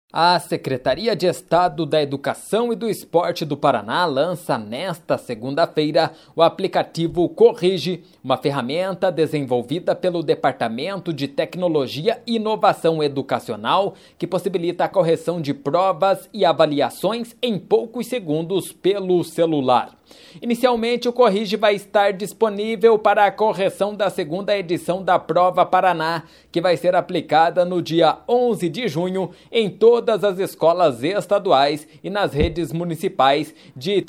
A Secretaria de Estado da Educação e do Esporte do Paraná lança nesta segunda-feira o aplicativo Corrige, uma ferramenta desenvolvida pelo Departamento de Tecnologia e Inovação Educacional que possibilita a correção de provas e avaliações em poucos segundos pelo celular. Inicialmente, o Corrige vai estar disponível para a correção da segunda edição da Prova Paraná, que vai ser aplicada no dia 11 de junho em todas as escolas estaduais e nas redes municipais de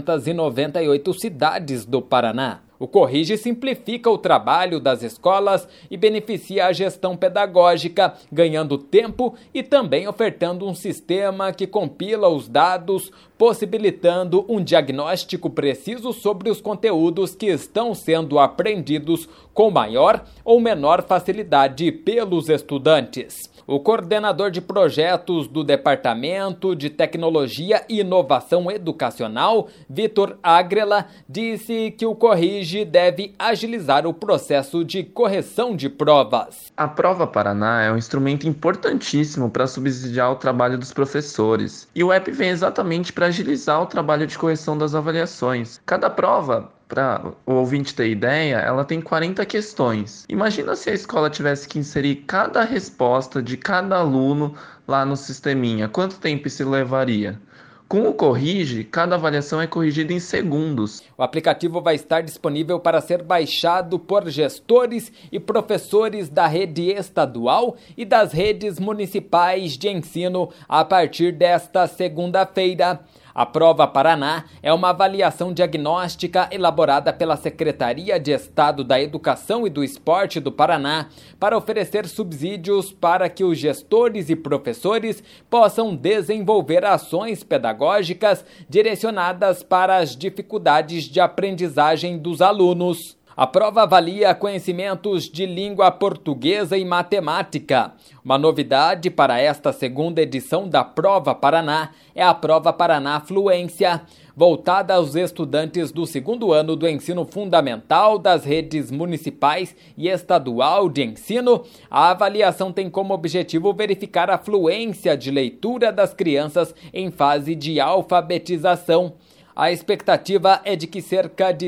398 cidades do Paraná. O Corrige simplifica o trabalho das escolas e beneficia a gestão pedagógica, ganhando tempo e também ofertando um sistema que compila os dados, possibilitando um diagnóstico preciso sobre os conteúdos que estão sendo aprendidos com maior ou menor facilidade pelos estudantes. O coordenador de projetos do Departamento de Tecnologia e Inovação Educacional, Vitor Agrela, disse que o Corrige deve agilizar o processo de correção de provas. A Prova Paraná é um instrumento importantíssimo para subsidiar o trabalho dos professores. E o app vem exatamente para agilizar o trabalho de correção das avaliações. Cada prova, para o ouvinte ter ideia, ela tem 40 questões. Imagina se a escola tivesse que inserir cada resposta de cada aluno lá no sisteminha. Quanto tempo isso levaria? Com o Corrige, cada avaliação é corrigida em segundos. O aplicativo vai estar disponível para ser baixado por gestores e professores da rede estadual e das redes municipais de ensino a partir desta segunda-feira. A Prova Paraná é uma avaliação diagnóstica elaborada pela Secretaria de Estado da Educação e do Esporte do Paraná para oferecer subsídios para que os gestores e professores possam desenvolver ações pedagógicas direcionadas para as dificuldades de aprendizagem dos alunos. A prova avalia conhecimentos de língua portuguesa e matemática. Uma novidade para esta segunda edição da Prova Paraná é a Prova Paraná Fluência, voltada aos estudantes do segundo ano do ensino fundamental das redes municipais e estadual de ensino. A avaliação tem como objetivo verificar a fluência de leitura das crianças em fase de alfabetização. A expectativa é de que cerca de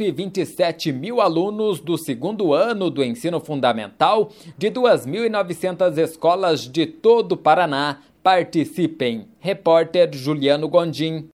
127 mil alunos do segundo ano do ensino fundamental de 2.900 escolas de todo o Paraná participem. Repórter Juliano Gondim.